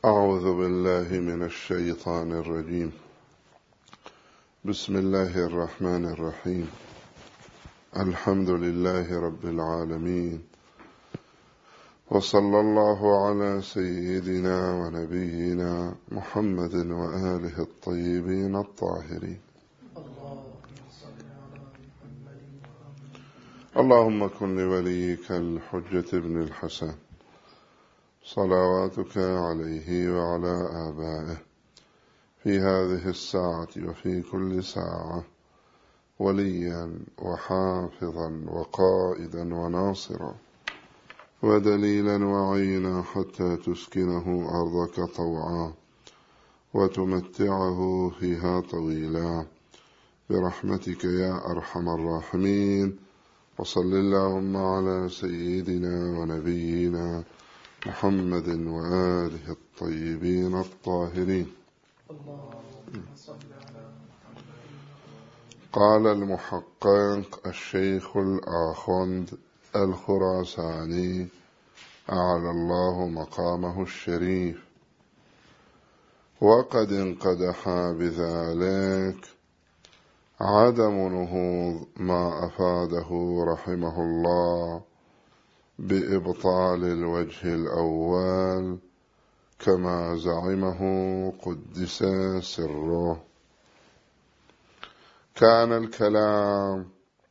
أعوذ بالله من الشيطان الرجيم. بسم الله الرحمن الرحيم. الحمد لله رب العالمين، وصلى الله على سيدنا ونبينا محمد وآله الطيبين الطاهرين. اللهم كن لوليك الحجة بن الحسن صلواتك عليه وعلى آبائه في هذه الساعة وفي كل ساعة وليا وحافظا وقائدا وناصرا ودليلا وعينا، حتى تسكنه أرضك طوعا وتمتعه فيها طويلا برحمتك يا أرحم الراحمين. وصل اللهم على سيدنا ونبينا محمد وآله الطيبين الطاهرين. قال المحقق الشيخ الآخوند الخراساني أعلى الله مقامه الشريف: وقد انقدح بذلك عدم نهوض ما أفاده رحمه الله بإبطال الوجه الأول كما زعمه قدس سره. كان الكلام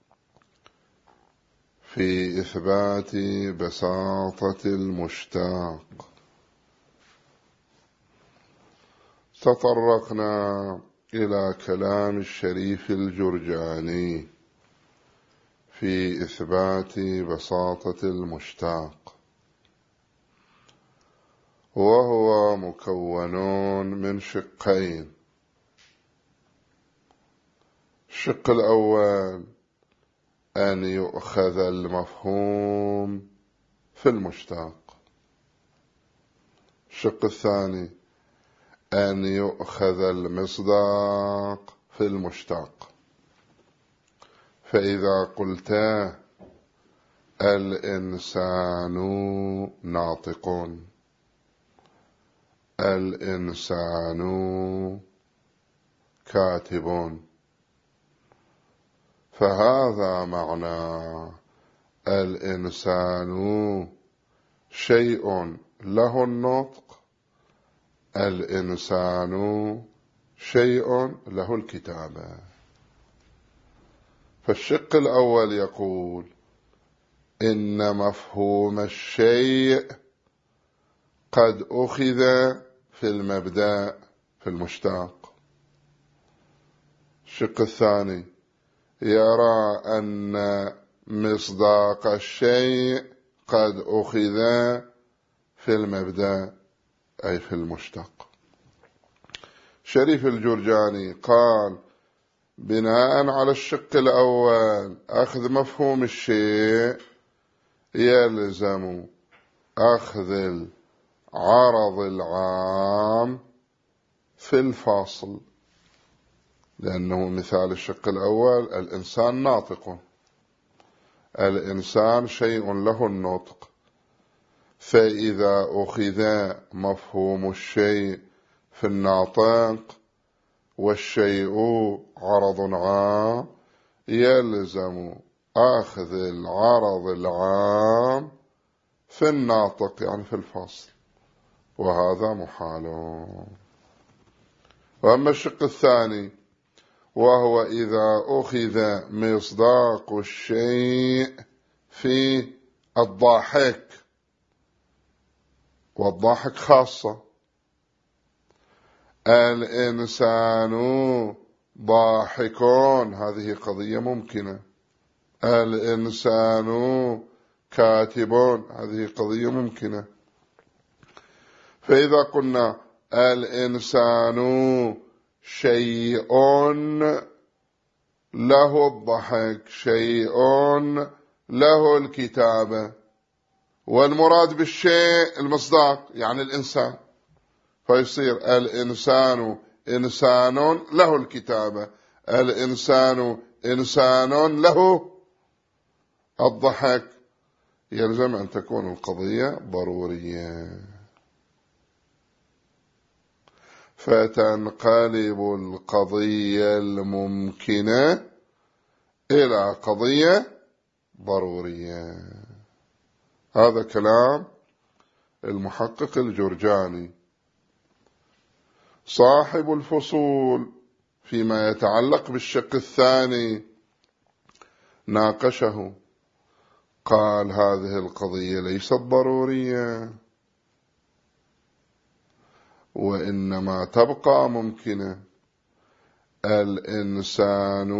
في إثبات بساطة المشتاق. تطرقنا إلى كلام الشريف الجرجاني في إثبات بساطة المشتاق، وهو مكون من شقين. الشق الأول أن يؤخذ المفهوم في المشتاق. الشق الثاني أن يؤخذ المصداق في المشتاق. فإذا قلت الإنسان ناطق، الإنسان كاتب، فهذا معنى الإنسان شيء له النطق، الإنسان شيء له الكتابة. فالشق الأول يقول إن مفهوم الشيء قد أخذ في المبدأ في المشتاق. الشق الثاني يرى أن مصداق الشيء قد أخذ في المبدأ أي في المشتق. شريف الجرجاني قال بناء على الشق الأول أخذ مفهوم الشيء يلزم أخذ العرض العام في الفاصل، لأنه مثال الشق الأول الإنسان ناطق، الإنسان شيء له النطق. فإذا أخذ مفهوم الشيء في الناطق والشيء عرض عام يلزم أخذ العرض العام في الناطق، يعني في الفصل، وهذا محال. وأما الشق الثاني وهو إذا أخذ مصداق الشيء في الضاحك، والضاحك خاصة، الإنسان ضاحكون، هذه قضية ممكنة. الإنسان كاتبون، هذه قضية ممكنة. فإذا قلنا الإنسان شيء له الضحك، شيء له الكتابة، والمراد بالشيء المصداق يعني الإنسان، فيصير الإنسان إنسان له الكتابة، الإنسان إنسان له الضحك. يلزم أن تكون القضية ضرورية. فتنقلب القضية الممكنة إلى قضية ضرورية. هذا كلام المحقق الجرجاني. صاحب الفصول فيما يتعلق بالشق الثاني ناقشه، قال هذه القضية ليست ضرورية، وإنما تبقى ممكنة. الإنسان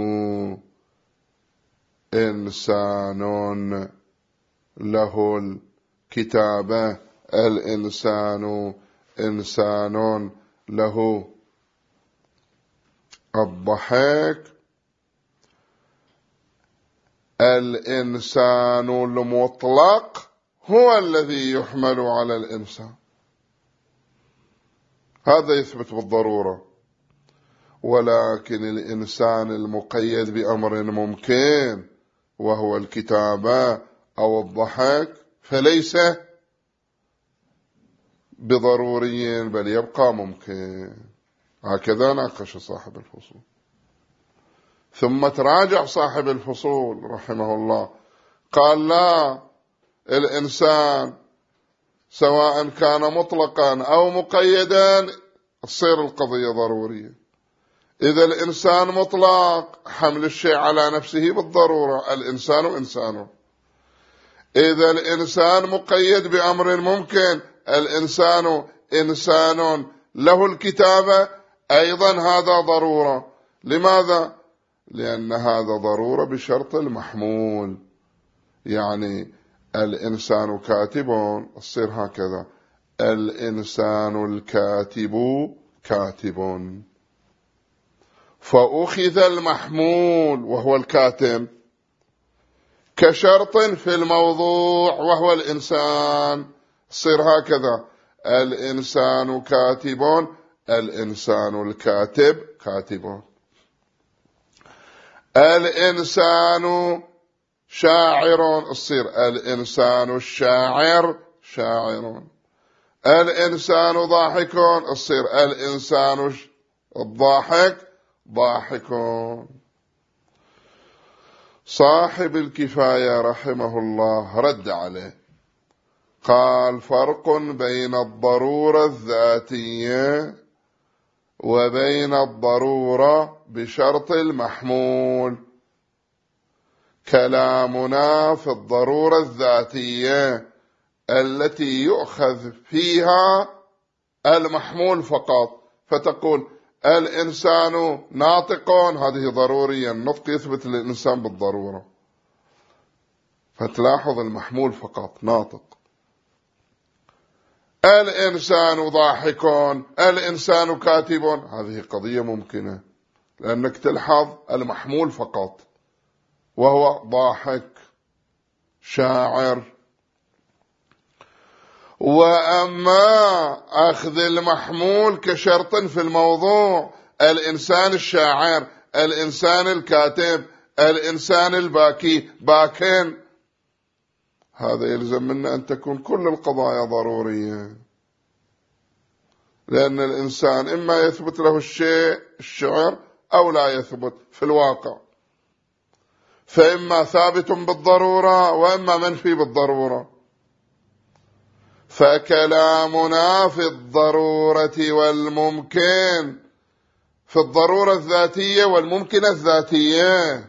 إنسان له الكتابة، الإنسان إنسان له الضحك، الإنسان المطلق هو الذي يحمل على الإنسان. هذا يثبت بالضرورة. ولكن الإنسان المقيد بأمر ممكن وهو الكتابة أو الضحك فليس بضروري بل يبقى ممكن. هكذا ناقش صاحب الفصول. ثم تراجع صاحب الفصول رحمه الله، قال لا، الإنسان سواء كان مطلقا أو مقيدا تصير القضية ضرورية. إذا الإنسان مطلق حمل الشيء على نفسه بالضرورة، الإنسان إنسان. إذا الإنسان مقيد بأمر ممكن، الإنسان إنسان له الكتابة، أيضا هذا ضرورة. لماذا؟ لأن هذا ضرورة بشرط المحمول. يعني الإنسان كاتب تصير هكذا، الإنسان الكاتب كاتب، فأخذ المحمول وهو الكاتب كشرط في الموضوع وهو الإنسان، تصير هكذا، الإنسان كاتب، الإنسان الكاتب كاتب. الإنسان شاعر، تصير الإنسان الشاعر شاعر. الإنسان ضاحك، تصير الإنسان الضاحك ضاحك. صاحب الكفاية رحمه الله رد عليه، قال فرق بين الضرورة الذاتية وبين الضرورة بشرط المحمول. كلامنا في الضرورة الذاتية التي يؤخذ فيها المحمول فقط، فتقول الإنسان ناطق، هذه ضرورية، النطق يثبت للإنسان بالضرورة، فتلاحظ المحمول فقط ناطق. الإنسان ضاحك، الإنسان كاتب، هذه قضية ممكنة لأنك تلحظ المحمول فقط وهو ضاحك شاعر. وأما أخذ المحمول كشرط في الموضوع، الإنسان الشاعر، الإنسان الكاتب، الإنسان الباكي باكين، هذا يلزم منا أن تكون كل القضايا ضرورية، لأن الإنسان إما يثبت له الشيء الشعر أو لا يثبت في الواقع، فإما ثابت بالضرورة وإما منفي بالضرورة. فكلامنا في الضرورة والممكن، في الضرورة الذاتية والممكنة الذاتية.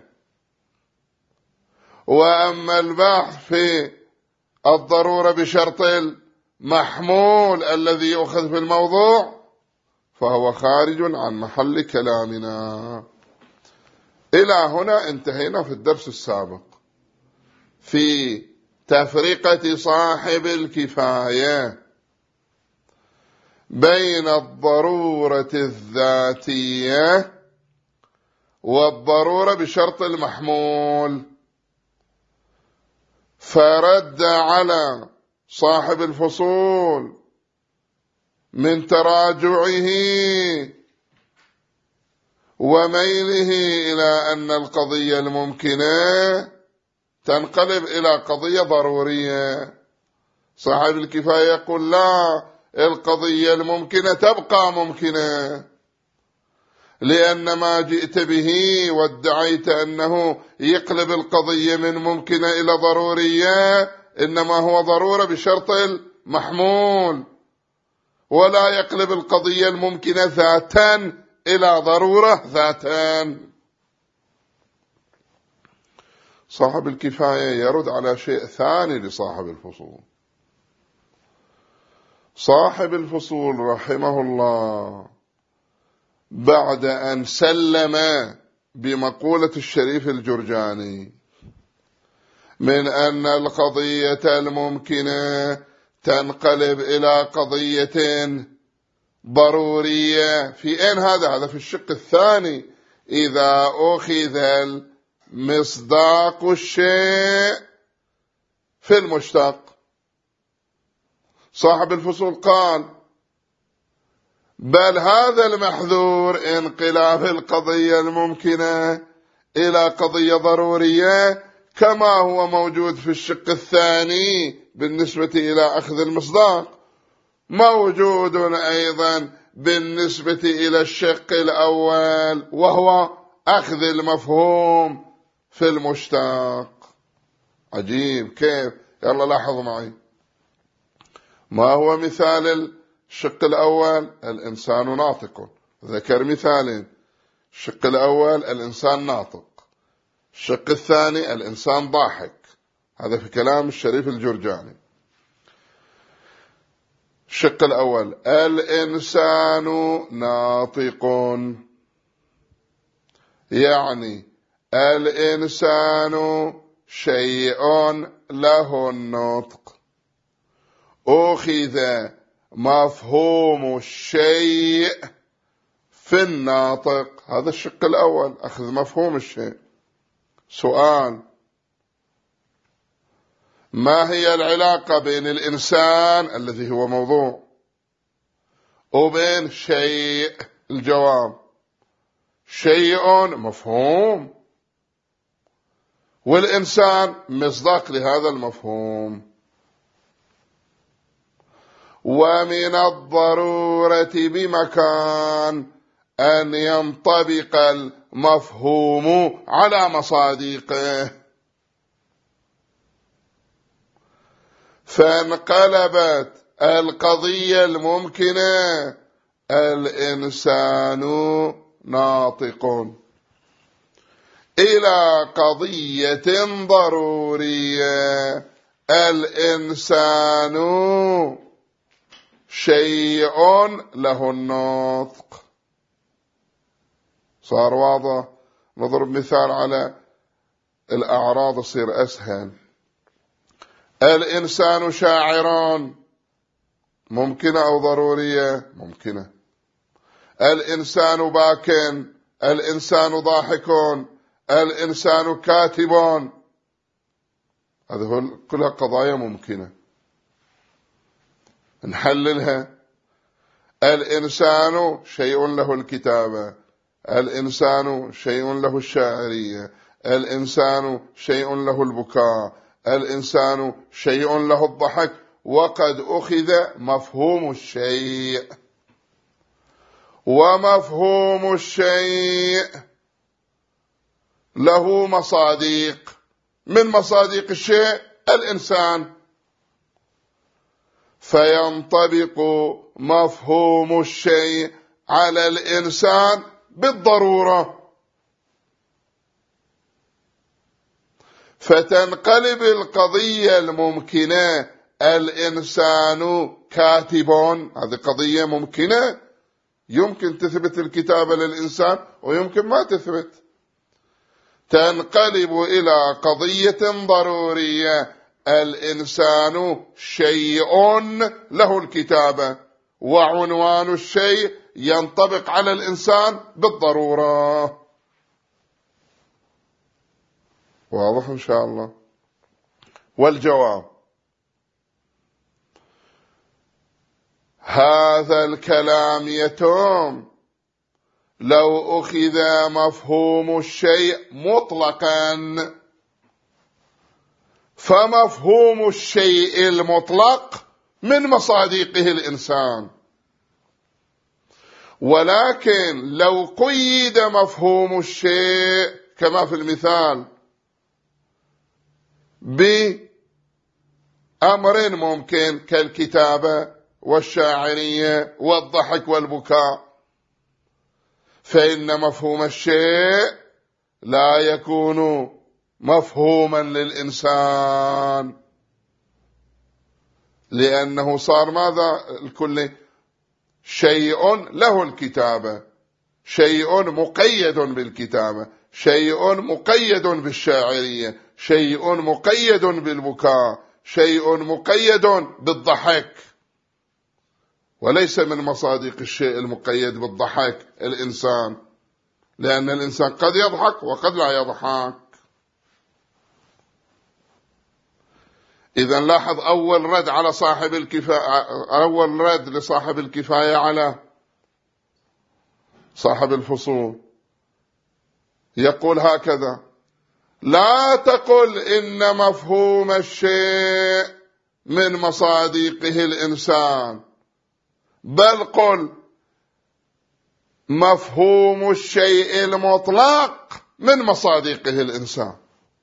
وأما البحث في الضرورة بشرط المحمول الذي يؤخذ في الموضوع فهو خارج عن محل كلامنا. إلى هنا انتهينا في الدرس السابق في تفرقة صاحب الكفاية بين الضرورة الذاتية والضرورة بشرط المحمول. فرد على صاحب الفصول من تراجعه وميله إلى أن القضية الممكنة تنقلب إلى قضية ضرورية. صاحب الكفاية يقول لا، القضية الممكنة تبقى ممكنة، لأن ما جئت به وادعيت أنه يقلب القضية من ممكنة إلى ضرورية إنما هو ضرورة بشرط المحمول، ولا يقلب القضية الممكنة ذاتا إلى ضرورة ذاتا. صاحب الكفاية يرد على شيء ثاني لصاحب الفصول. صاحب الفصول رحمه الله بعد أن سلم بمقولة الشريف الجرجاني من أن القضية الممكنة تنقلب إلى قضية ضرورية، في أين هذا في الشق الثاني، إذا أخذ مصداق الشيء في المشتق. صاحب الفصول قال بل هذا المحذور انقلاب القضية الممكنة إلى قضية ضرورية كما هو موجود في الشق الثاني بالنسبة إلى أخذ المصداق، موجود أيضا بالنسبة إلى الشق الأول وهو أخذ المفهوم في المشتق. عجيب كيف؟ يلا لاحظوا معي. ما هو مثال الشق الأول؟ الإنسان ناطق، ذكر مثالين. الشق الأول الإنسان ناطق، الشق الثاني الإنسان ضاحك. هذا في كلام الشريف الجرجاني. الشق الأول الإنسان ناطق، يعني الإنسان شيء له النطق، أخذ مفهوم الشيء في الناطق. هذا الشق الأول، أخذ مفهوم الشيء. سؤال: ما هي العلاقة بين الإنسان الذي هو موضوع وبين شيء؟ الجواب: شيء مفهوم، والإنسان مصداق لهذا المفهوم. ومن الضرورة بمكان أن ينطبق المفهوم على مصادقه، فانقلبت القضية الممكنة الإنسان ناطق إلى قضية ضرورية الإنسان شيء له النطق. صار واضح؟ نضرب مثال على الأعراض يصير أسهل. الإنسان شاعر، ممكنة أو ضرورية؟ ممكنة. الإنسان باك، الإنسان ضاحك، الإنسان كاتب، هذه كلها قضايا ممكنة نحللها. الإنسان شيء له الكتابة، الإنسان شيء له الشاعرية، الإنسان شيء له البكاء، الإنسان شيء له الضحك، وقد أخذ مفهوم الشيء. ومفهوم الشيء له مصادق، من مصادق الشيء الإنسان، فينطبق مفهوم الشيء على الإنسان بالضرورة، فتنقلب القضية الممكنة الإنسان كاتب، هذه قضية ممكنة، يمكن تثبت الكتابة للإنسان ويمكن ما تثبت، تنقلب إلى قضية ضرورية الإنسان شيء له الكتابة، وعنوان الشيء ينطبق على الإنسان بالضرورة. واضح إن شاء الله؟ والجواب: هذا الكلام يتم لو أخذ مفهوم الشيء مطلقا، فمفهوم الشيء المطلق من مصادقه الإنسان. ولكن لو قيد مفهوم الشيء كما في المثال بأمر ممكن كالكتابة والشاعرية والضحك والبكاء، فإن مفهوم الشيء لا يكون مفهوما للإنسان، لأنه صار ماذا الكل؟ شيء له الكتابة، شيء مقيد بالكتابة، شيء مقيد بالشاعرية، شيء مقيد بالبكاء، شيء مقيد بالضحك، وليس من مصادق الشيء المقيد بالضحك الإنسان، لأن الإنسان قد يضحك وقد لا يضحك. إذا لاحظ أول رد على صاحب الكفاية، أول رد لصاحب الكفاية على صاحب الفصول، يقول هكذا: لا تقل إن مفهوم الشيء من مصادقه الإنسان، بل قل مفهوم الشيء المطلق من مصادقه الإنسان.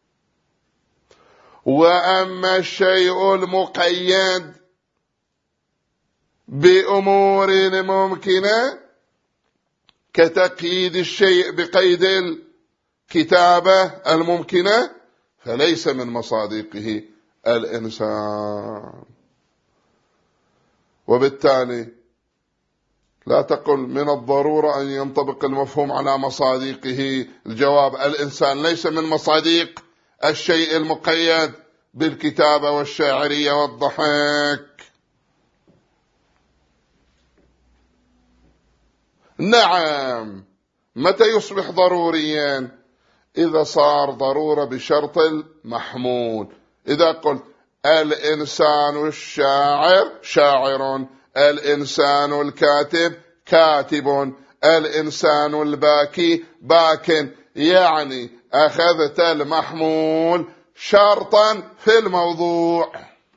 وأما الشيء المقيد بأمور ممكنة كتقييد الشيء بقيد الكتابة الممكنة فليس من مصادقه الإنسان. وبالتالي لا تقل من الضرورة أن ينطبق المفهوم على مصادقه. الجواب: الإنسان ليس من مصادق الشيء المقيد بالكتابة والشاعرية والضحك. نعم، متى يصبح ضروريا؟ إذا صار ضرورة بشرط المحمول. إذا قلت الإنسان الشاعر شاعر، الإنسان الكاتب كاتب، الإنسان الباكي باك، يعني أخذت المحمول شرطا في الموضوع،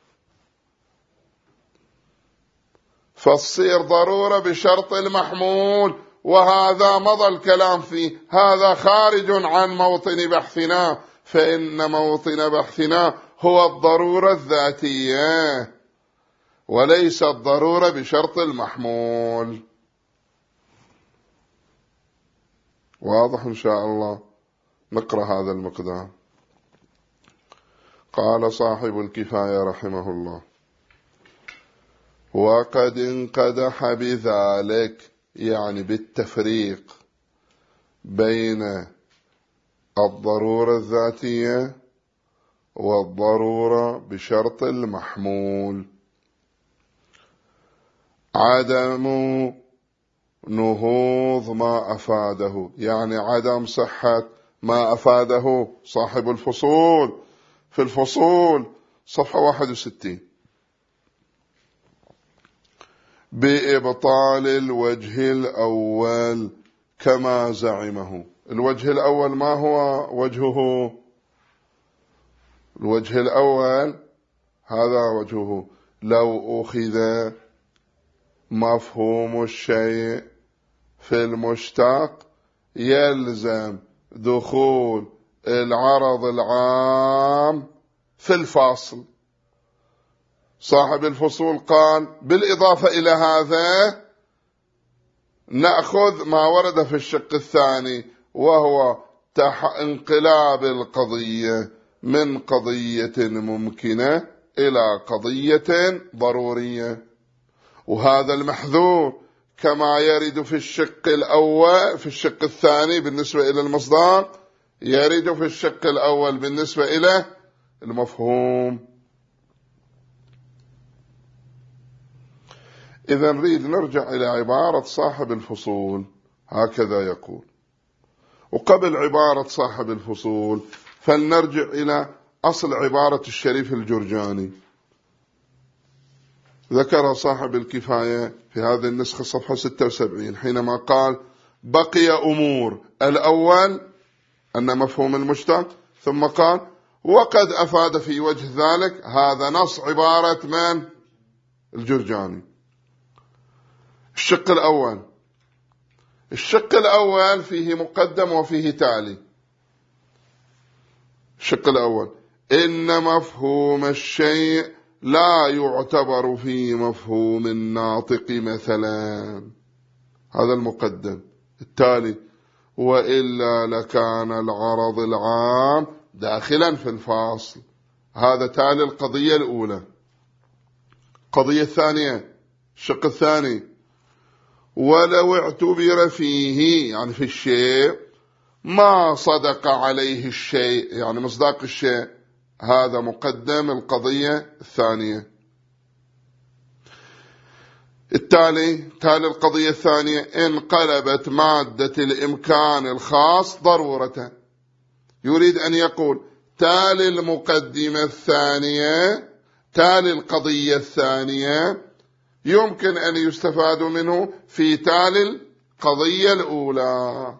فتصير ضرورة بشرط المحمول، وهذا مضى الكلام فيه، هذا خارج عن موطن بحثنا، فإن موطن بحثنا هو الضرورة الذاتية وليس الضرورة بشرط المحمول. واضح إن شاء الله؟ نقرأ هذا المقدار. قال صاحب الكفاية رحمه الله: وقد انقدح بذلك، يعني بالتفريق بين الضرورة الذاتية والضرورة بشرط المحمول، عدم نهوض ما أفاده، يعني عدم صحة ما أفاده صاحب الفصول في الفصول صفحة 61 بإبطال الوجه الأول كما زعمه. الوجه الأول ما هو وجهه؟ الوجه الأول هذا وجهه: لو أخذ مفهوم الشيء في المشتق يلزم دخول العرض العام في الفاصل. صاحب الفصول قال: بالإضافة إلى هذا نأخذ ما ورد في الشق الثاني، وهو انقلاب القضية من قضية ممكنة إلى قضية ضرورية، وهذا المحذور كما يرد في الشق الأول في الشق الثاني بالنسبة إلى المصداق، يرد في الشق الأول بالنسبة إلى المفهوم. إذا نريد نرجع إلى عبارة صاحب الفصول، هكذا يقول. وقبل عبارة صاحب الفصول فلنرجع إلى أصل عبارة الشريف الجرجاني. ذكر صاحب الكفاية في هذه النسخة صفحة 76 حينما قال: بقي أمور. الأول أن مفهوم المشتق، ثم قال: وقد أفاد في وجه ذلك. هذا نص عبارة من؟ الجرجاني. الشق الأول فيه مقدم وفيه تالي. الشق الأول: إن مفهوم الشيء لا يعتبر في مفهوم الناطق مثلا. هذا المقدم. التالي: وإلا لكان الغرض العام داخلا في الفاصل. هذا تالي القضية الأولى. القضية الثانية، الشق الثاني: ولو اعتبر فيه، يعني في الشيء، ما صدق عليه الشيء، يعني مصداق الشيء. هذا مقدم القضية الثانية. تالي القضية الثانية: انقلبت مادة الإمكان الخاص ضرورة. يريد أن يقول تالي المقدمة الثانية، تالي القضية الثانية يمكن أن يستفاد منه في تالي القضية الأولى.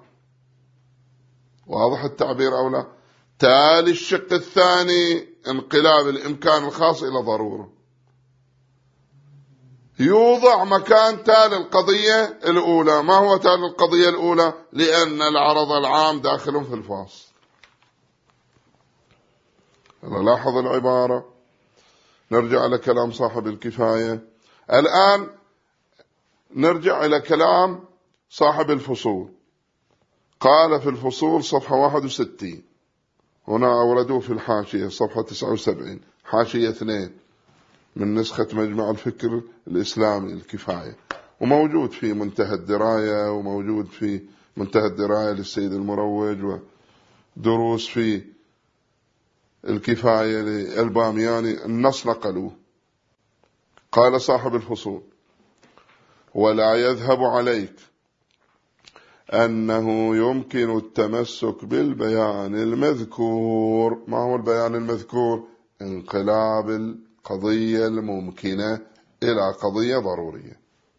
واضح التعبير أو لا؟ تالي الشق الثاني انقلاب الإمكان الخاص إلى ضرورة، يوضع مكان تالي القضية الأولى. ما هو تالي القضية الأولى؟ لأن العرض العام داخل في الفاصل. لاحظ العبارة. نرجع إلى كلام صاحب الكفاية. الآن نرجع إلى كلام صاحب الفصول. قال في الفصول صفحة 61، هنا أوردوه في الحاشية صفحة 79، حاشية 2 من نسخة مجمع الفكر الإسلامي الكفاية، وموجود في منتهى الدراية، وموجود في منتهى الدراية للسيد المروج، ودروس في الكفاية للبامياني. النص نقلوه. قال صاحب الفصول: ولا يذهب عليك أنه يمكن التمسك بالبيان المذكور. ما هو البيان المذكور؟ انقلاب القضية الممكنة إلى قضية ضرورية.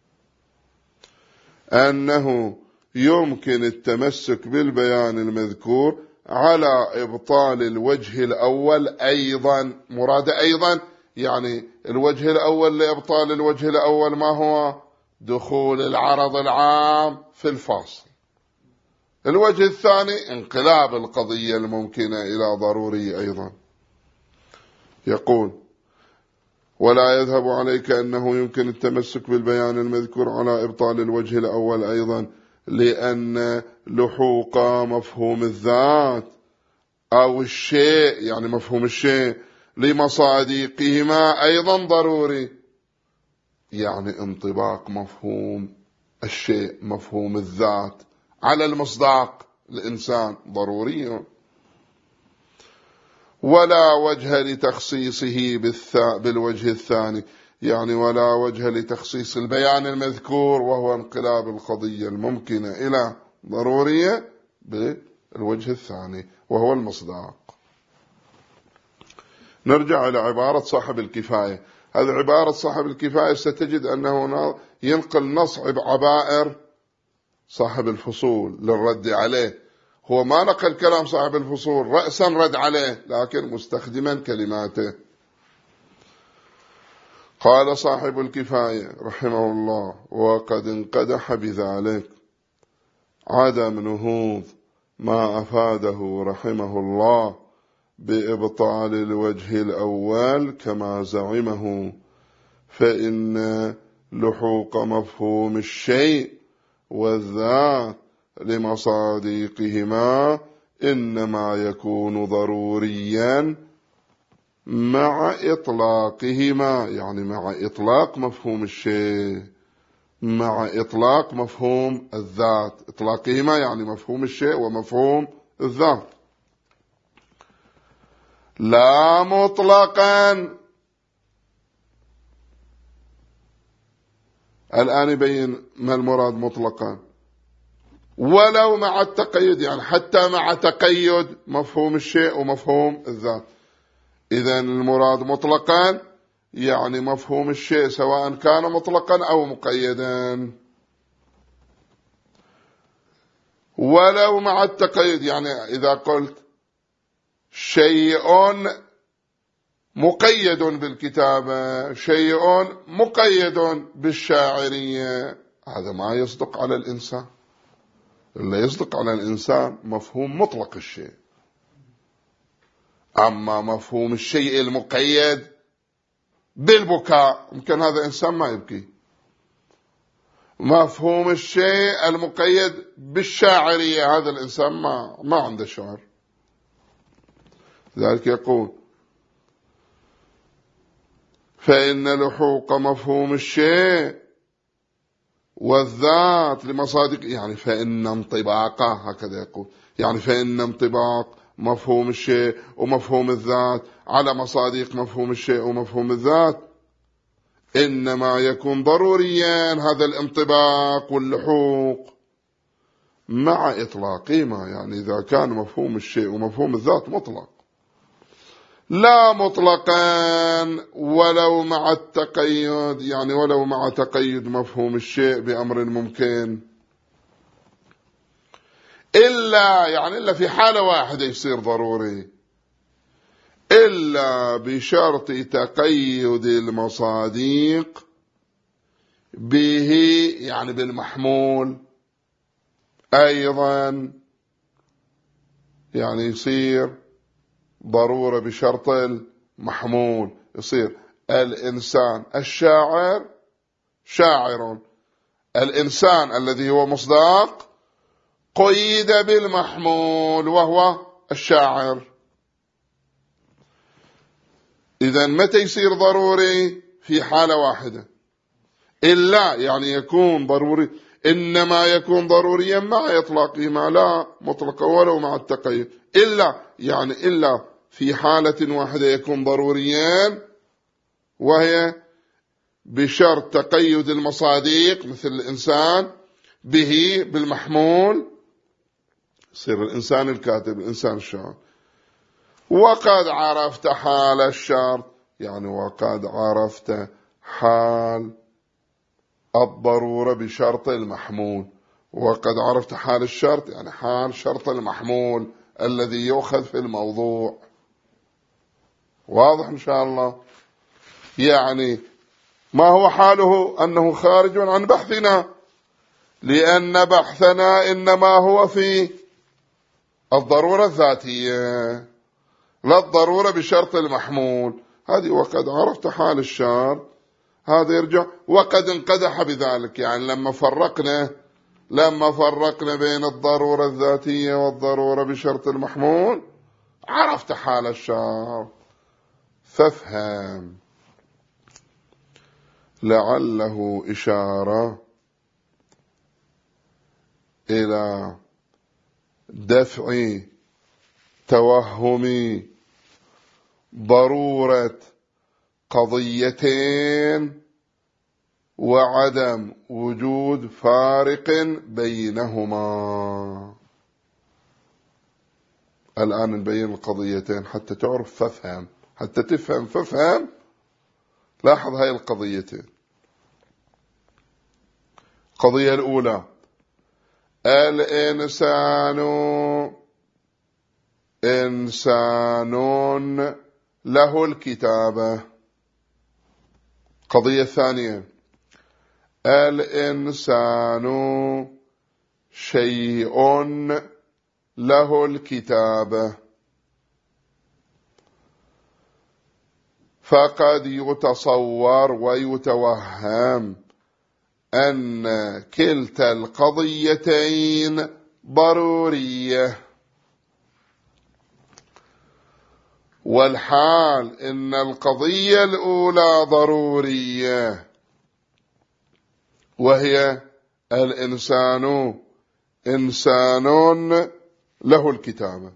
أنه يمكن التمسك بالبيان المذكور على إبطال الوجه الأول أيضا. مراد أيضا يعني الوجه الأول لإبطال الوجه الأول ما هو؟ دخول العرض العام في الفاصل. الوجه الثاني انقلاب القضية الممكنة إلى ضروري أيضا. يقول: ولا يذهب عليك أنه يمكن التمسك بالبيان المذكور على إبطال الوجه الأول أيضا، لأن لحوق مفهوم الذات أو الشيء، يعني مفهوم الشيء، لمصادقهما أيضا ضروري. يعني انطباق مفهوم الشيء، مفهوم الذات، على المصداق الإنسان ضروري. ولا وجه لتخصيصه بالوجه الثاني، يعني ولا وجه لتخصيص البيان المذكور وهو انقلاب القضية الممكنة إلى ضرورية بالوجه الثاني وهو المصداق. نرجع إلى عبارة صاحب الكفاية. هذه عبارة صاحب الكفاية ستجد أنه ينقل نص عبائر صاحب الفصول للرد عليه. هو ما نقل كلام صاحب الفصول رأسا رد عليه، لكن مستخدما كلماته. قال صاحب الكفاية رحمه الله: وقد انقدح بذلك عدم نهوض ما أفاده رحمه الله بإبطال الوجه الأول كما زعمه، فإن لحوق مفهوم الشيء والذات لمصادقهما إنما يكون ضروريا مع إطلاقهما، يعني مع إطلاق مفهوم الشيء، مع إطلاق مفهوم الذات. إطلاقهما يعني مفهوم الشيء ومفهوم الذات، لا مطلقا. الآن يبين ما المراد مطلقا. ولو مع التقيد، يعني حتى مع تقيد مفهوم الشيء ومفهوم الذات. إذن المراد مطلقا يعني مفهوم الشيء سواء كان مطلقا أو مقيدا. ولو مع التقيد، يعني إذا قلت شيء مقيد بالكتابة، شيء مقيد بالشاعرية. هذا ما يصدق على الإنسان. اللي يصدق على الإنسان مفهوم مطلق الشيء، أما مفهوم الشيء المقيد بالبكاء يمكن هذا إنسان ما يبكي. مفهوم الشيء المقيد بالشاعرية هذا الإنسان ما عنده شعر. ذلك يقول: فإن لحوق مفهوم الشيء والذات لمصادق، يعني فإن انطباقه، هكذا يقول، يعني فإن انطباق مفهوم الشيء ومفهوم الذات على مصادق مفهوم الشيء ومفهوم الذات إنما يكون ضروريا هذا الانطباق واللحوق مع إطلاقهما، يعني إذا كان مفهوم الشيء ومفهوم الذات مطلق، لا مطلقا ولو مع التقيد، يعني ولو مع تقيد مفهوم الشيء بأمر ممكن، إلا في حالة واحدة يصير ضروري، إلا بشرط تقيد المصادق به، يعني بالمحمول أيضا، يعني يصير ضرورة بشرط المحمول. يصير الإنسان الشاعر شاعر، الإنسان الذي هو مصداق قيد بالمحمول وهو الشاعر. إذن متى يصير ضروري؟ في حالة واحدة، إلا يعني يكون ضروري، إنما يكون ضروريا مع إطلاقه، ما لا مطلقا ولو مع التقيد، إلا في حالة واحدة يكون ضروريا، وهي بشرط تقيد المصادق مثل الإنسان به بالمحمول، يصير الإنسان الكاتب الإنسان الشاعر. وقد عرفت حال الشرط، يعني وقد عرفت حال الضرورة بشرط المحمول، وقد عرفت حال الشرط يعني حال شرط المحمول الذي يؤخذ في الموضوع. واضح إن شاء الله؟ يعني ما هو حاله؟ أنه خارج عن بحثنا، لأن بحثنا إنما هو في الضرورة الذاتية لا الضرورة بشرط المحمول. هذه وقد عرفت حال الشرط، هذا يرجع وقد انقدح بذلك، يعني لما فرقنا بين الضرورة الذاتية والضرورة بشرط المحمول عرفت حال الشرط. فافهم لعله إشارة إلى دفع توهم ضرورة قضيتين وعدم وجود فارق بينهما. الآن نبين القضيتين حتى تعرف، فافهم حتى تفهم، فافهم. لاحظ هاي القضيتين. القضية الأولى: الإنسان إنسان له الكتابة. القضية الثانية: الإنسان شيء له الكتابة. فقد يتصور ويتوهم أن كلتا القضيتين ضرورية، والحال إن القضية الأولى ضرورية، وهي الإنسان إنسان له الكتابة،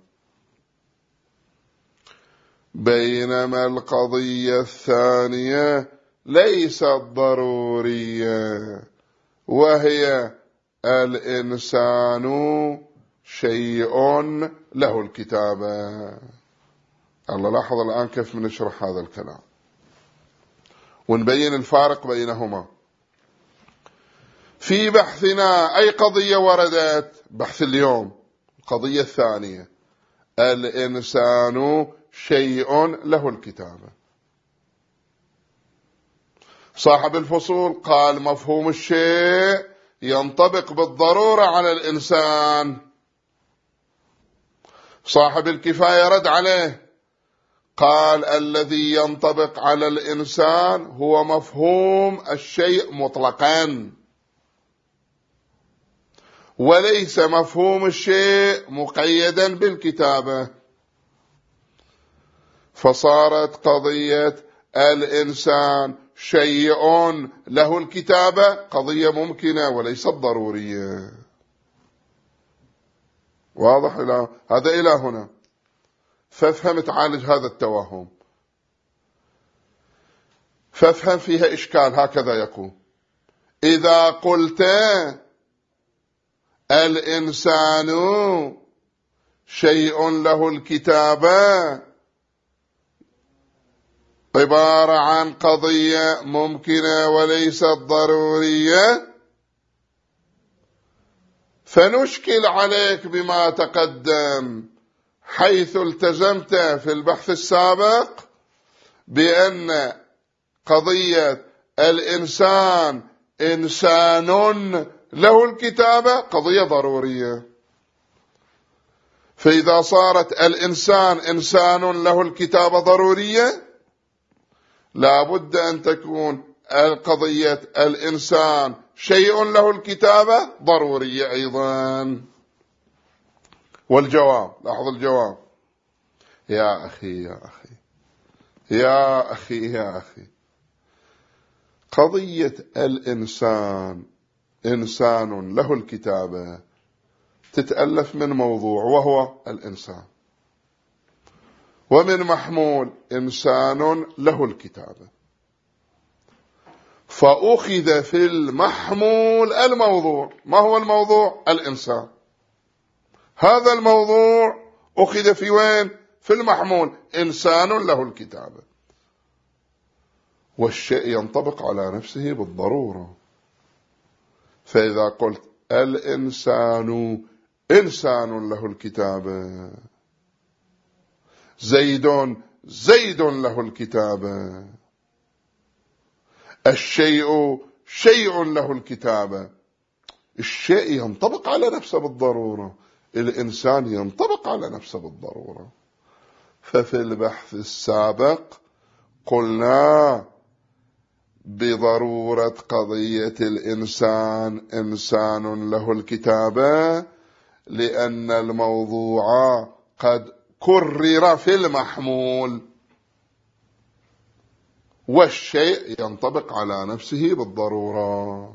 بينما القضية الثانية ليست ضرورية، وهي الإنسان شيء له الكتابة. الله، لاحظ الآن كيف نشرح هذا الكلام ونبين الفارق بينهما. في بحثنا أي قضية وردت؟ بحث اليوم القضية الثانية: الإنسان شيء له الكتابة. صاحب الفصول قال مفهوم الشيء ينطبق بالضرورة على الإنسان. صاحب الكفاية رد عليه قال الذي ينطبق على الإنسان هو مفهوم الشيء مطلقا، وليس مفهوم الشيء مقيدا بالكتابة. فصارت قضية الإنسان شيء له الكتابة قضية ممكنة وليست ضرورية. واضح؟ هذا إلى هنا. فافهم تعالج هذا التوهم، فافهم فيها إشكال. هكذا يكون إذا قلت الإنسان شيء له الكتابة عبارة عن قضية ممكنة وليست ضرورية، فنشكل عليك بما تقدم، حيث التزمت في البحث السابق بأن قضية الإنسان إنسان له الكتابة قضية ضرورية. فإذا صارت الإنسان إنسان له الكتابة ضرورية، لا بد أن تكون القضية الإنسان شيء له الكتابة ضرورية أيضا. والجواب، لاحظ الجواب. يا أخي يا أخي يا أخي يا أخي، قضية الإنسان إنسان له الكتابة تتألف من موضوع وهو الإنسان، ومن محمول إنسان له الكتابة، فأخذ في المحمول الموضوع. ما هو الموضوع؟ الإنسان. هذا الموضوع أخذ في وين؟ في المحمول إنسان له الكتابة، والشيء ينطبق على نفسه بالضرورة. فإذا قلت الإنسان إنسان له الكتابة، زيد له الكتابة، الشيء شيء له الكتابة، الشيء ينطبق على نفسه بالضرورة، الإنسان ينطبق على نفسه بالضرورة. ففي البحث السابق قلنا بضرورة قضية الإنسان إنسان له الكتابة لأن الموضوع قد كرر في المحمول، والشيء ينطبق على نفسه بالضرورة.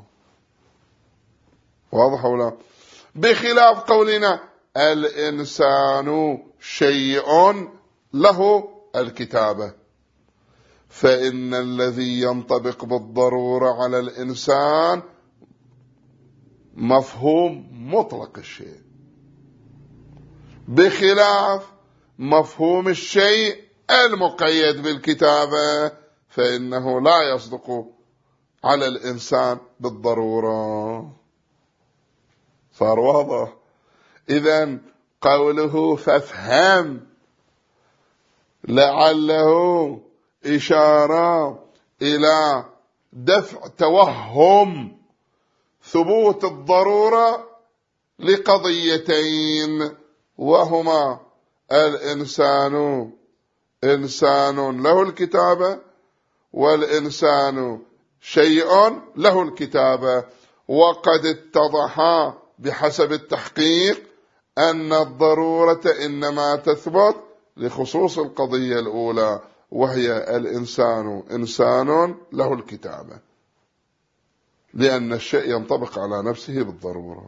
واضح ولا؟ بخلاف قولنا الإنسان شيء له الكتابة، فإن الذي ينطبق بالضرورة على الإنسان مفهوم مطلق الشيء، بخلاف مفهوم الشيء المقيد بالكتابة، فإنه لا يصدق على الإنسان بالضرورة. صار واضح؟ إذن قوله فافهم لعله إشارة إلى دفع توهم ثبوت الضرورة لقضيتين، وهما الإنسان إنسان له الكتابة، والإنسان شيء له الكتابة. وقد اتضح بحسب التحقيق أن الضرورة إنما تثبت لخصوص القضية الأولى، وهي الإنسان إنسان له الكتابة، لأن الشيء ينطبق على نفسه بالضرورة،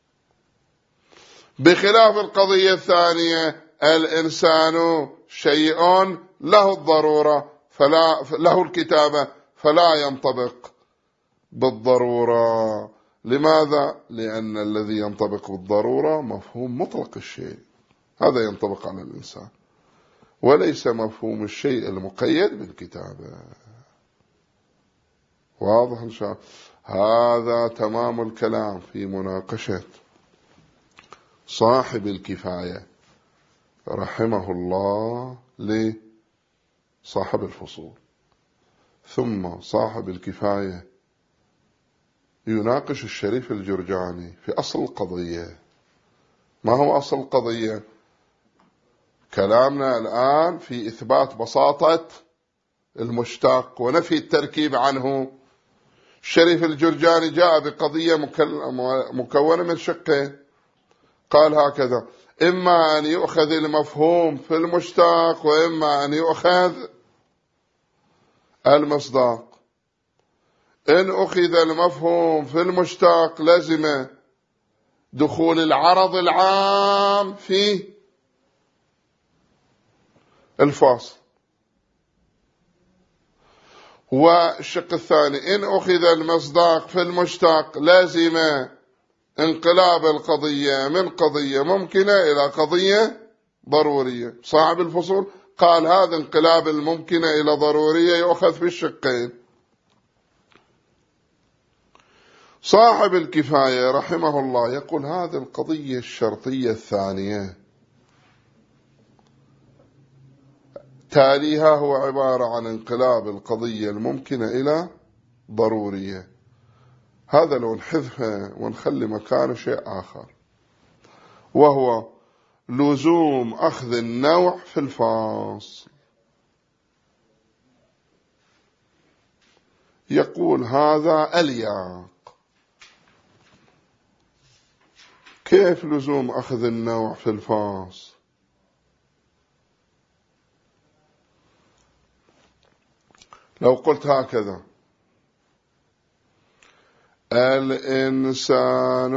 بخلاف القضية الثانية الإنسان شيء له الضرورة له الكتابة فلا ينطبق بالضرورة. لماذا؟ لأن الذي ينطبق بالضرورة مفهوم مطلق الشيء، هذا ينطبق على الإنسان، وليس مفهوم الشيء المقيد بالكتابة. واضح إن شاء الله؟ هذا تمام الكلام في مناقشة صاحب الكفاية رحمه الله لصاحب الفصول. ثم صاحب الكفاية يناقش الشريف الجرجاني في أصل القضية. ما هو أصل القضية؟ كلامنا الآن في إثبات بساطة المشتق ونفي التركيب عنه. الشريف الجرجاني جاء بقضية مكونة من شقين، قال هكذا: إما أن يؤخذ المفهوم في المشتق وإما أن يؤخذ المصداق. إن أخذ المفهوم في المشتق لزم دخول العرض العام في الفاصل. والشق الثاني: إن أخذ المصداق في المشتق لازم انقلاب القضية من قضية ممكنة إلى قضية ضرورية. صاحب الفصول قال هذا انقلاب الممكنة إلى ضرورية يؤخذ في الشقين. صاحب الكفاية رحمه الله يقول هذه القضية الشرطية الثانية تاليها هو عبارة عن انقلاب القضية الممكنة إلى ضرورية. هذا لو نحذفه ونخلي مكانه شيء آخر، وهو لزوم أخذ النوع في الفاصل. يقول هذا الياق. كيف لزوم أخذ النوع في الفاصل؟ لو قلت هكذا: الإنسان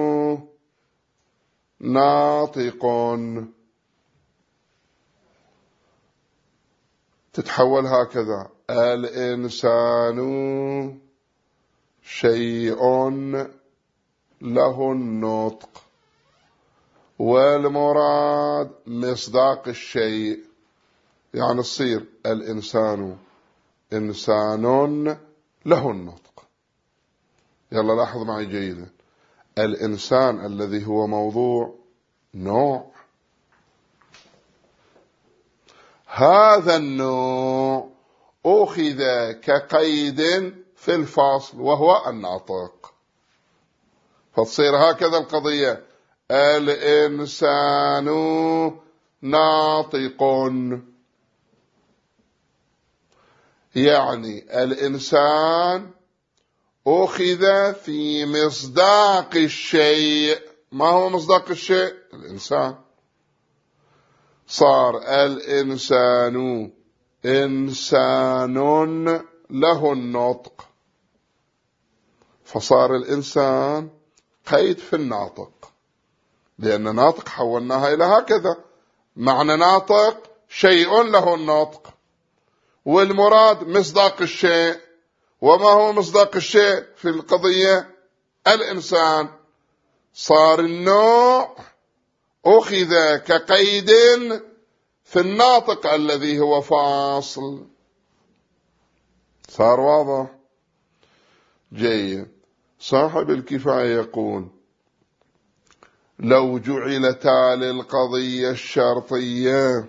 ناطق، تتحول هكذا: الإنسان شيء له النطق، والمراد مصداق الشيء، يعني تصير الإنسان إنسان له النطق. يلا لاحظ معي جيدا: الإنسان الذي هو موضوع نوع، هذا النوع أخذ كقيد في الفاصل وهو الناطق، فتصير هكذا القضية: الإنسان ناطق، يعني الإنسان أخذ في مصداق الشيء. ما هو مصداق الشيء؟ الإنسان. صار الإنسان إنسان له النطق، فصار الإنسان قيد في الناطق، لأن ناطق حولناها إلى هكذا: معنى ناطق شيء له النطق، والمراد مصداق الشيء. وما هو مصداق الشيء في القضية؟ الإنسان. صار النوع أخذ كقيد في الناطق الذي هو فاصل. صار واضح؟ جيد. صاحب الكفاية يقول: لو جعلتا للقضية الشرطية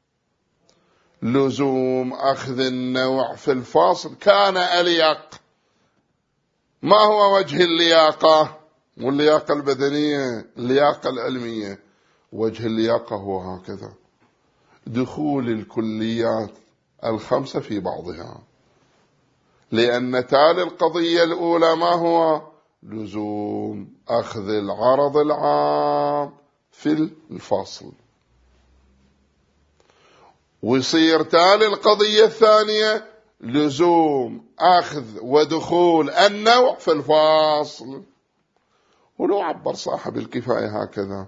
لزوم أخذ النوع في الفاصل كان أليق. ما هو وجه اللياقة؟ واللياقة البدنية، اللياقة العلمية. وجه اللياقة هو هكذا: دخول الكليات الخمسة في بعضها، لأن تالي القضية الأولى ما هو؟ لزوم أخذ العرض العام في الفاصل، ويصير تالي القضية الثانية لزوم أخذ ودخول النوع في الفاصل. ولو عبر صاحب الكفاية هكذا: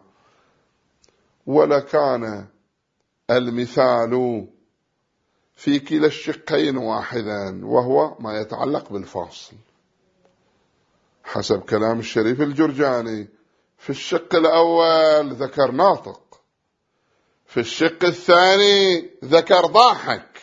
ولكان المثال في كلا الشقين واحدا، وهو ما يتعلق بالفاصل. حسب كلام الشريف الجرجاني في الشق الأول ذكر ناطق، في الشق الثاني ذكر ضاحك.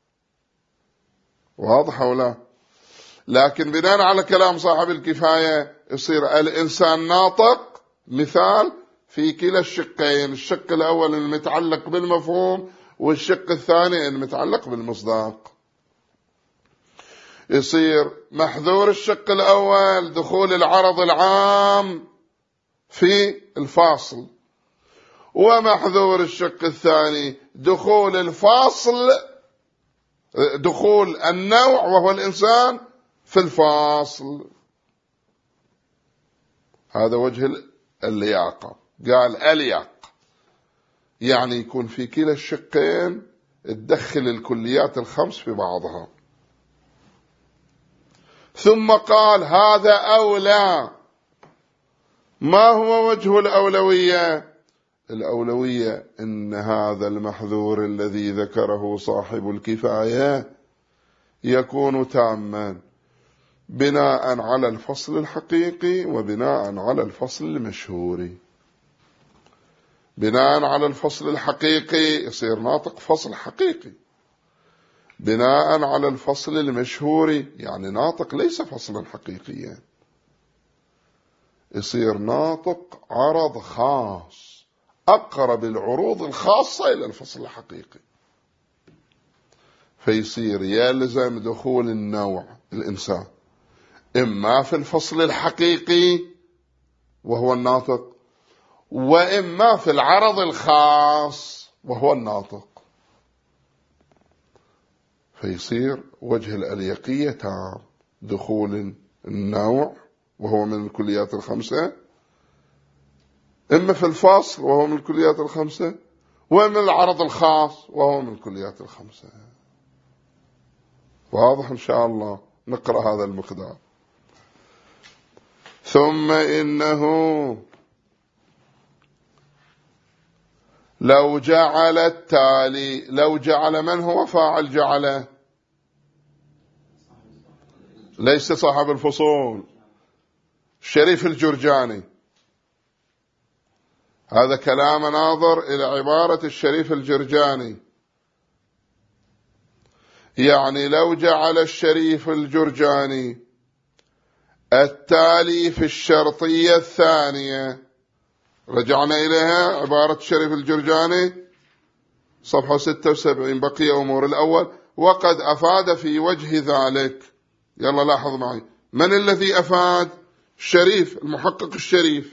واضح ولا؟ لكن بناء على كلام صاحب الكفاية يصير الإنسان ناطق مثال في كلا الشقين: الشق الأول المتعلق بالمفهوم، والشق الثاني المتعلق بالمصداق. يصير محذور الشق الأول دخول العرض العام في الفاصل، ومحذور الشق الثاني دخول الفاصل، دخول النوع وهو الإنسان في الفاصل. هذا وجه اللياقة. قال أليق يعني يكون في كلا الشقين تدخل الكليات الخمس في بعضها. ثم قال هذا أولى. ما هو وجه الأولوية؟ الأولوية إن هذا المحذور الذي ذكره صاحب الكفاية يكون تاما بناء على الفصل الحقيقي وبناء على الفصل المشهوري. بناء على الفصل الحقيقي يصير ناطق فصل حقيقي، بناء على الفصل المشهوري يعني ناطق ليس فصلا حقيقيا، يصير ناطق عرض خاص أقرب العروض الخاصة إلى الفصل الحقيقي، فيصير يلزم دخول النوع الإنسان إما في الفصل الحقيقي وهو الناطق، وإما في العرض الخاص وهو الناطق، فيصير وجه الأليقية تام، دخول النوع وهو من الكليات الخمسة، إما في الفصل وهو من الكليات الخمسة، وإما العرض الخاص وهو من الكليات الخمسة. واضح إن شاء الله؟ نقرأ هذا المقدار. ثم إنه لو جعل التالي، لو جعل من هو فاعل جعله؟ ليس صاحب الفصول، الشريف الجرجاني. هذا كلام ناظر إلى عبارة الشريف الجرجاني، يعني لو جعل الشريف الجرجاني التالي في الشرطية الثانية، رجعنا إليها عبارة الشريف الجرجاني صفحة 76، بقي أمور الأول وقد أفاد في وجه ذلك. يلا لاحظ معي، من الذي أفاد؟ الشريف، المحقق الشريف،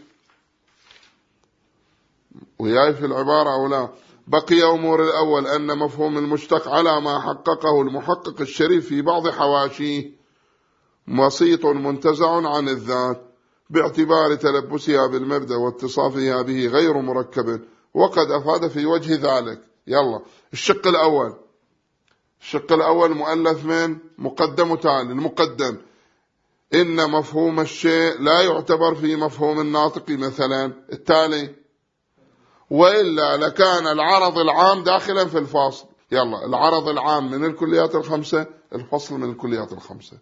وياي في العبارة أو لا. بقي أمور الأول أن مفهوم المشتق على ما حققه المحقق الشريف في بعض حواشيه وسيط منتزع عن الذات باعتبار تلبسها بالمبدأ واتصافها به غير مركب، وقد أفاد في وجه ذلك. يلا الشق الأول، الشق الأول مؤلف من مقدم تالي. المقدم إن مفهوم الشيء لا يعتبر في مفهوم الناطق مثلا التالي، وإلا لكان العرض العام داخلا في الفاصل. يلا العرض العام من الكليات الخمسة، الفصل من الكليات الخمسة.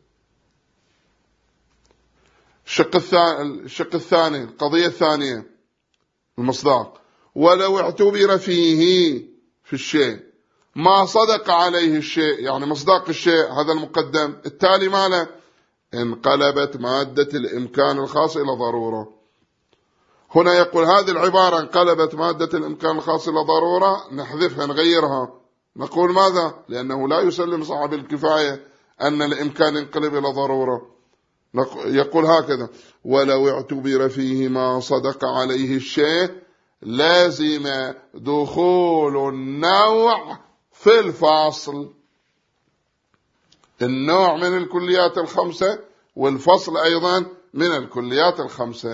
الشق الثاني، القضية الثانية، المصداق. ولو اعتبر فيه في الشيء ما صدق عليه الشيء، يعني مصداق الشيء هذا المقدم، التالي ماله؟ انقلبت مادة الإمكان الخاص إلى ضرورة. هنا يقول هذه العبارة انقلبت مادة الإمكان الخاص إلى ضرورة، نحذفها نغيرها، نقول ماذا؟ لأنه لا يسلم صاحب الكفاية أن الإمكان ينقلب إلى ضرورة. يقول هكذا: ولو اعتبر فيه ما صدق عليه الشيء لازم دخول النوع في الفاصل. النوع من الكليات الخمسة والفصل أيضا من الكليات الخمسة.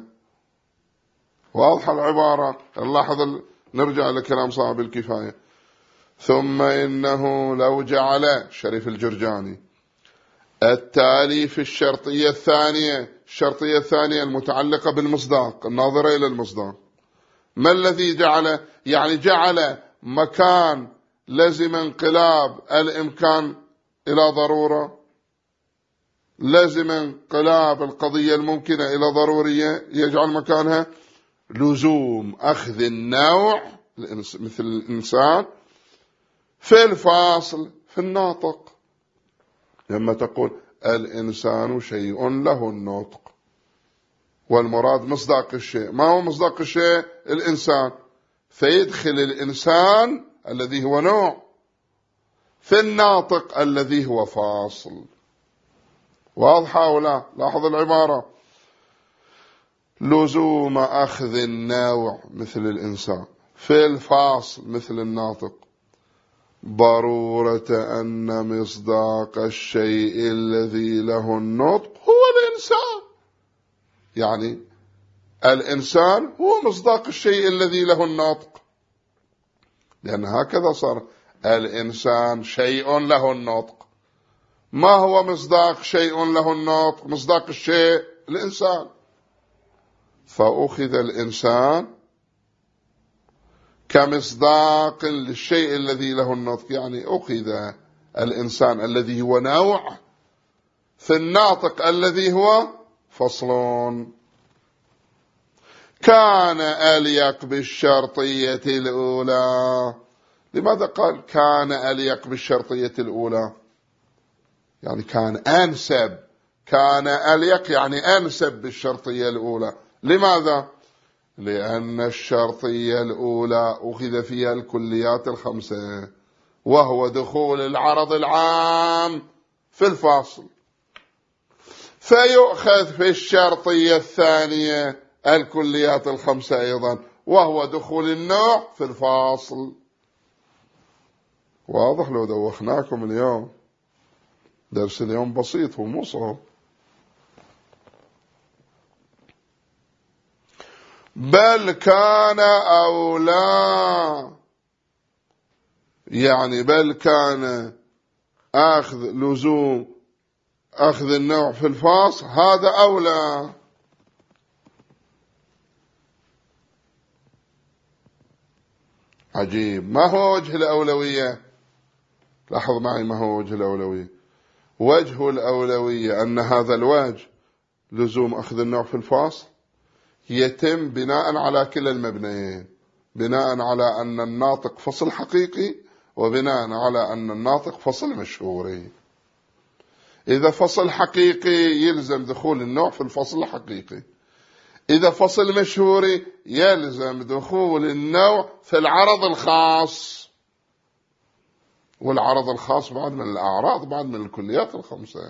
واضحة العبارة؟ نلاحظ، نرجع لكلام صاحب الكفاية. ثم إنه لو جعل شريف الجرجاني التالي في الشرطية الثانية، الشرطية الثانية المتعلقة بالمصداق الناظرة إلى المصداق، ما الذي جعل؟ يعني جعل مكان لزم انقلاب الإمكان إلى ضرورة، لزم انقلاب القضية الممكنة إلى ضرورية، يجعل مكانها لزوم أخذ النوع مثل الإنسان في الفاصل في الناطق. لما تقول الإنسان شيء له النطق، والمراد مصداق الشيء. ما هو مصداق الشيء؟ الإنسان، فيدخل الإنسان الذي هو نوع في الناطق الذي هو فاصل. واضحة أو لا؟ لاحظ العبارة: لزوم أخذ النوع مثل الإنسان في الفاصل مثل الناطق، ضرورة أن مصداق الشيء الذي له النطق هو الإنسان. يعني الإنسان هو مصداق الشيء الذي له النطق، لأن هكذا صار الإنسان شيء له النطق. ما هو مصداق شيء له النطق؟ مصداق الشيء الإنسان، فأخذ الإنسان كمصداق للشيء الذي له النطق. يعني أخذ الإنسان الذي هو نوع في الناطق الذي هو فصل. كان أليق بالشرطية الأولى. لماذا قال كان أليق بالشرطية الأولى؟ يعني كان أنسب. كان أليق يعني أنسب بالشرطية الأولى. لماذا؟ لأن الشرطية الأولى أخذ فيها الكليات الخمسة، وهو دخول العرض العام في الفاصل، فيؤخذ في الشرطية الثانية الكليات الخمسة أيضا، وهو دخول النوع في الفاصل. واضح؟ لو دوخناكم اليوم، درس اليوم بسيط ومو صعب. بل كان أولى، يعني بل كان لزوم أخذ النوع في الفاصل هذا أولى. عجيب. ما هو وجه الأولوية؟ لاحظ معي ما هو وجه الأولوية. وجه الأولوية أن هذا الوجه لزوم أخذ النوع في الفاصل يتم بناء على كلا المبنيين، بناء على أن الناطق فصل حقيقي، وبناء على أن الناطق فصل مشهوري. إذا فصل حقيقي يلزم دخول النوع في الفصل الحقيقي، إذا فصل مشهوري يلزم دخول النوع في العرض الخاص، والعرض الخاص بعد من الأعراض، بعد من الكليات الخمسة.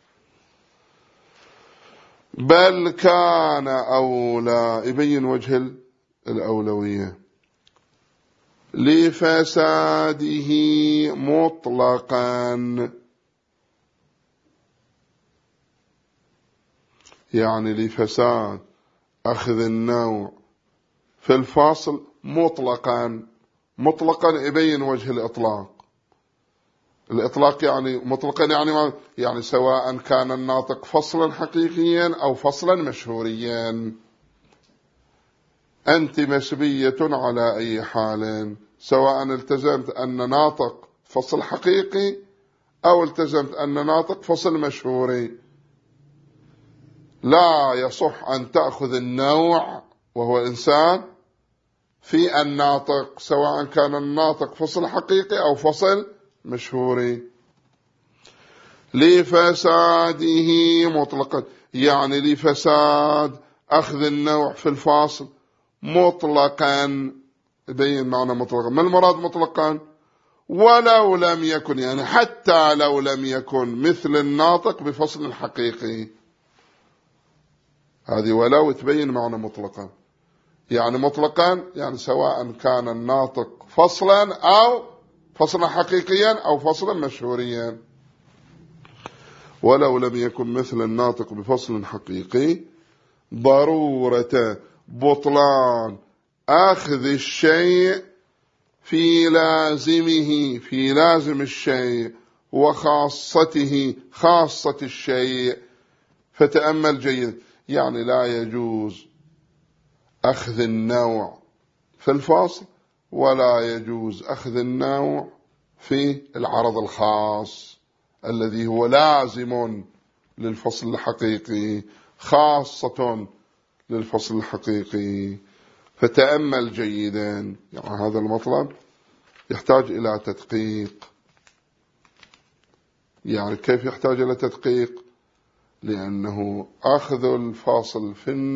بل كان أولى، يبين وجه الأولوية، لفساده مطلقا. يعني لفساد أخذ النوع في الفاصل مطلقا. مطلقا يبين وجه الإطلاق. الإطلاق يعني مطلقا يعني سواء كان الناطق فصلا حقيقيا أو فصلا مشهوريا. أنت مسبية على أي حال، سواء التزمت أن ناطق فصل حقيقي أو التزمت أن ناطق فصل مشهوري. لا يصح أن تأخذ النوع وهو إنسان في الناطق، سواء كان الناطق فصل حقيقي أو فصل مشهوري. لفساده مطلقا، يعني لفساد أخذ النوع في الفاصل مطلقا. يبين معنى مطلقا. ما المراد مطلقا؟ ولو لم يكن، يعني حتى لو لم يكن مثل الناطق بفصل حقيقي. هذه ولو تبين معنى مطلقا. يعني مطلقا يعني سواء كان الناطق فصلا أو فصلا حقيقيا أو فصلا مشهوريا. ولو لم يكن مثل الناطق بفصل حقيقي، ضرورة بطلان أخذ الشيء في لازمه، في لازم الشيء، وخاصته، خاصة الشيء. فتأمل جيد. يعني لا يجوز أخذ النوع في الفاصل، ولا يجوز أخذ النوع في العرض الخاص الذي هو لازم للفصل الحقيقي، خاصة للفصل الحقيقي. فتأمل جيدا. يعني هذا المطلب يحتاج إلى تدقيق. يعني كيف يحتاج إلى تدقيق؟ لأنه أخذ الفاصل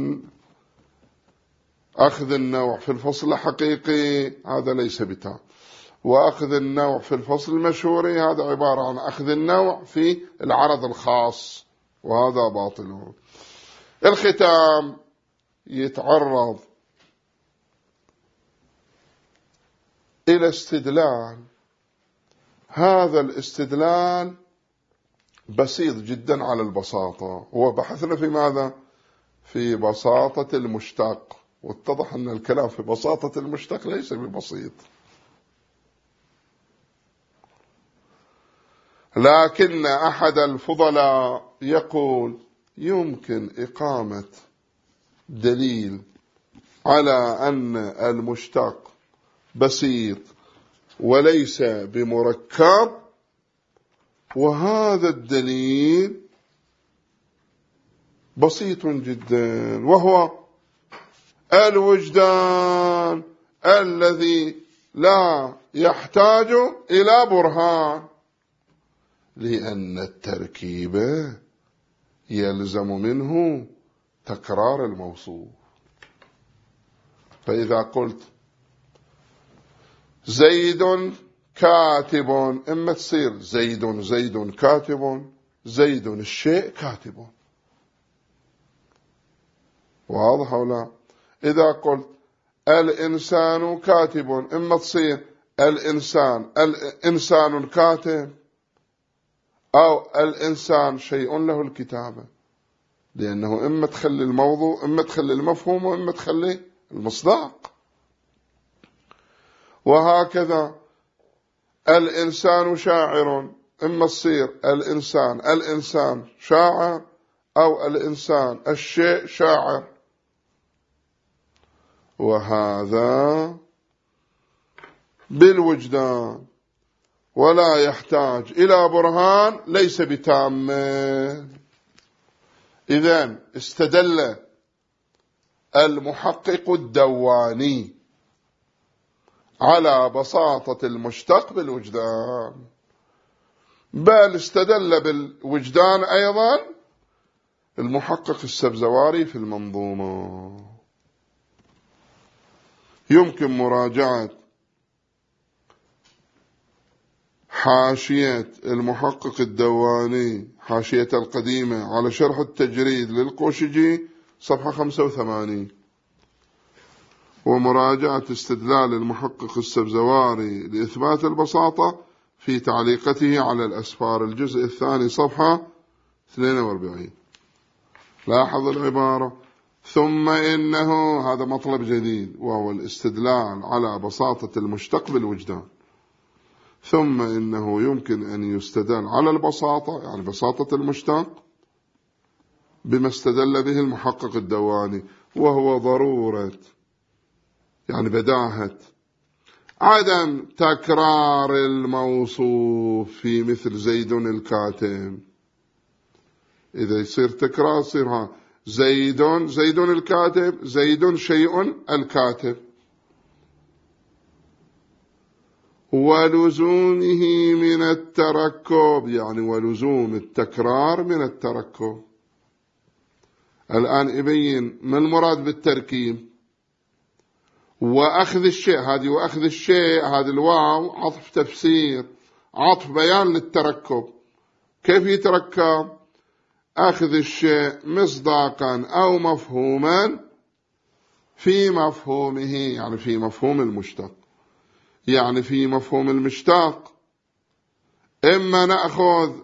أخذ النوع في الفصل الحقيقي هذا ليس بتام، وأخذ النوع في الفصل المشهوري هذا عبارة عن أخذ النوع في العرض الخاص وهذا باطل. الختام يتعرض إلى استدلال، هذا الاستدلال بسيط جدا على البساطة، وبحثنا في ماذا؟ في بساطة المشتق، واتضح أن الكلام في بساطة المشتق ليس ببسيط. لكن أحد الفضلاء يقول يمكن إقامة دليل على أن المشتق بسيط وليس بمركب، وهذا الدليل بسيط جدا، وهو الوجدان الذي لا يحتاج إلى برهان، لأن التركيب يلزم منه تكرار الموصوف. فإذا قلت زيد كاتب، إما تصير زيد كاتب، زيد الشيء كاتب، واضح ولا؟ إذا قلت الإنسان كاتب، إما تصير الإنسان كاتب، أو الإنسان شيء له الكتابة، لأنه إما تخلي الموضوع، إما تخلي المفهوم، وإما تخلي المصداق. وهكذا الإنسان شاعر، إما تصير الإنسان شاعر، أو الإنسان الشيء شاعر. وهذا بالوجدان ولا يحتاج إلى برهان، ليس بتام. إذن استدل المحقق الدواني على بساطة المشتق بالوجدان، بل استدل بالوجدان أيضا المحقق السبزواري في المنظومة. يمكن مراجعة حاشية المحقق الدواني، حاشية القديمة على شرح التجريد للقوشجي صفحة 85، ومراجعة استدلال المحقق السبزواري لإثبات البساطة في تعليقته على الأسفار الجزء الثاني صفحة 42. لاحظ العبارة ثم إنه، هذا مطلب جديد وهو الاستدلال على بساطة المشتق بالوجدان. ثم إنه يمكن أن يستدل على البساطة، يعني بساطة المشتق، بما استدل به المحقق الدواني، وهو ضرورة، يعني بداهة عدم تكرار الموصوف في مثل زيد الكاتب. إذا يصير تكرار يصير زيد الكاتب، زيد شيء الكاتب، ولزومه من التركب، يعني ولزوم التكرار من التركب. الآن يبين ما المراد بالتركيب. وأخذ الشيء، هذه وأخذ الشيء، هذه الواو عطف تفسير، عطف بيان للتركب. كيف يتركب؟ أخذ الشيء مصداقا أو مفهوما في مفهومه، يعني في مفهوم المشتق. يعني في مفهوم المشتق إما نأخذ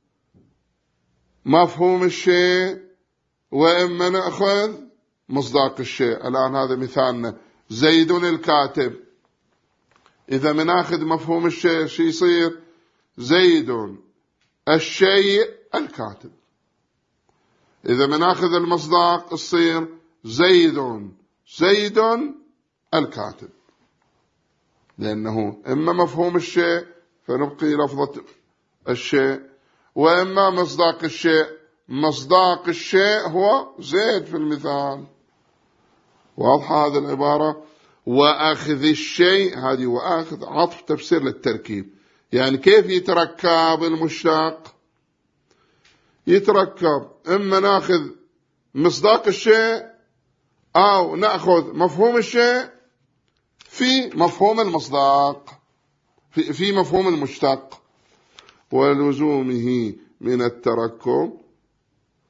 مفهوم الشيء، وإما نأخذ مصداق الشيء. الآن هذا مثالنا زيد الكاتب، إذا مناخذ مفهوم الشيء شو يصير؟ زيد الشيء الكاتب. إذا مناخذ المصداق يصير زيد الكاتب، لأنه إما مفهوم الشيء فنبقي لفظة الشيء، وإما مصداق الشيء. مصداق الشيء هو زيد في المثال. واضحة هذه العبارة؟ وأخذ الشيء، هذه وأخذ عطف تفسير للتركيب. يعني كيف يتركب المشتق؟ يتركب إما نأخذ مصداق الشيء، أو نأخذ مفهوم الشيء في مفهوم المصداق، في مفهوم المشتق. ولزومه من التركب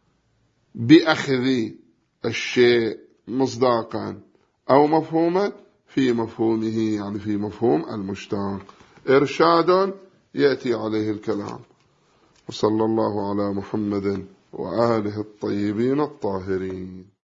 بأخذ الشيء مصداقا أو مفهوما في مفهومه، يعني في مفهوم المشتق. إرشاد يأتي عليه الكلام. وصلى الله على محمد وآله الطيبين الطاهرين.